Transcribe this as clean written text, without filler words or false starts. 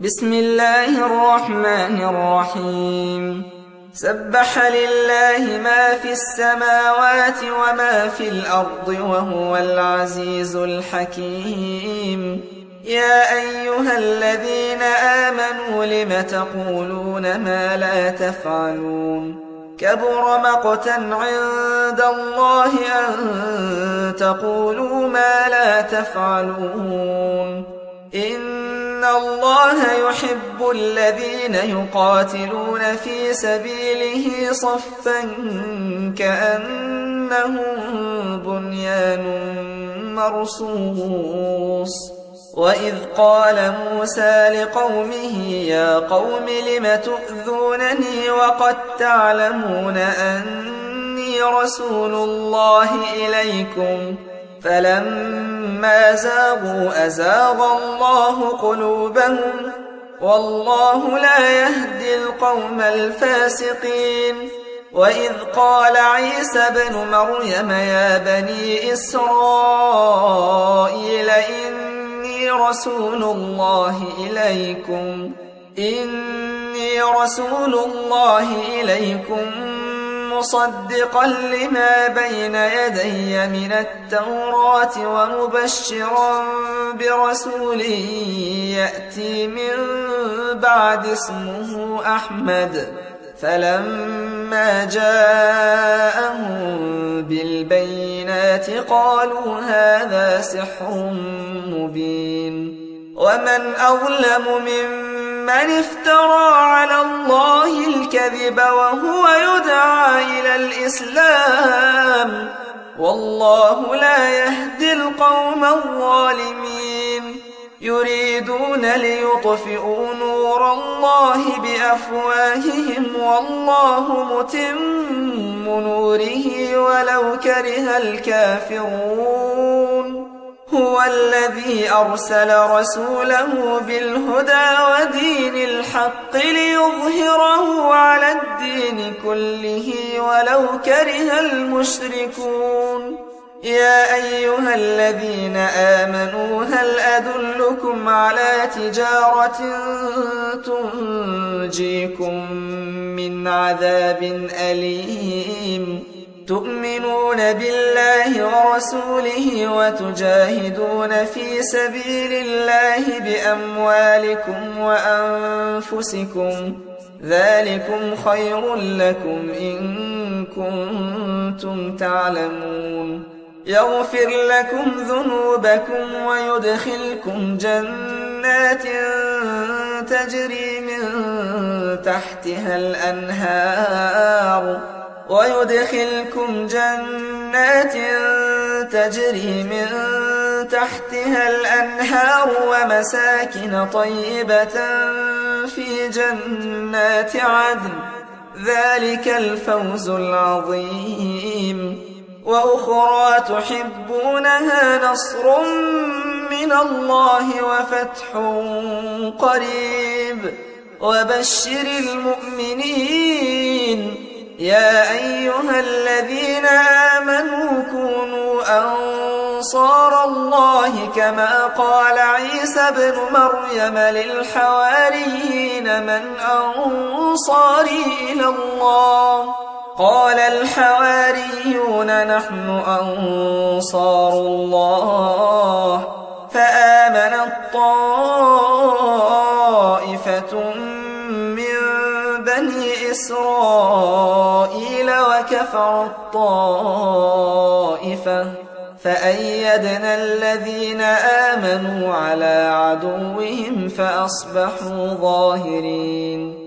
بسم الله الرحمن الرحيم سبح لله ما في السماوات وما في الأرض وهو العزيز الحكيم يا أيها الذين آمنوا لم تقولون ما لا تفعلون كبر مقتا عند الله أن تقولوا ما لا تفعلون إن الله يحب الذين يقاتلون في سبيله صفا كأنهم بنيان مرصوص وإذ قال موسى لقومه يا قوم لم تؤذونني وقد تعلمون أني رسول الله إليكم فلما زاغوا أزاغ الله قلوبهم والله لا يهدي القوم الفاسقين وإذ قال عيسى بن مريم يا بني إسرائيل إني رسول الله إليكم مصدقا لما بين يدي من التوراة ومبشرا برسول يأتي من بعد اسمه أحمد فلما جاءهم بالبينات قالوا هذا سحر مبين ومن أظلم ممن افترى على الله الكذب وهو يدعى إلى الإسلام والله لا يهدي القوم الظالمين يريدون ليطفئوا نور الله بأفواههم والله متم نوره ولو كره الكافرون هو الذي أرسل رسوله بالهدى ودين الحق ليظهره على الدين كله ولو كره المشركون يا أيها الذين آمنوا هل أدلكم على تجارة تنجيكم من عذاب أليم تؤمنون بالله ورسوله وتجاهدون في سبيل الله بأموالكم وأنفسكم ذلكم خير لكم إن كنتم تعلمون يغفر لكم ذنوبكم ويدخلكم جنات تجري من تحتها الأنهار ومساكن طيبة في جنات عدن ذلك الفوز العظيم وأخرى تحبونها نصر من الله وفتح قريب وبشر المؤمنين يا أيها الذين آمنوا كونوا أنصار الله كما قال عيسى بن مريم للحواريين من أنصاري إلى الله قال الحواريون نحن أنصار الله فآمنت طائفة من بني إسرائيل وكفرت طائفة فأيدنا الذين آمنوا على عدوهم فأصبحوا ظاهرين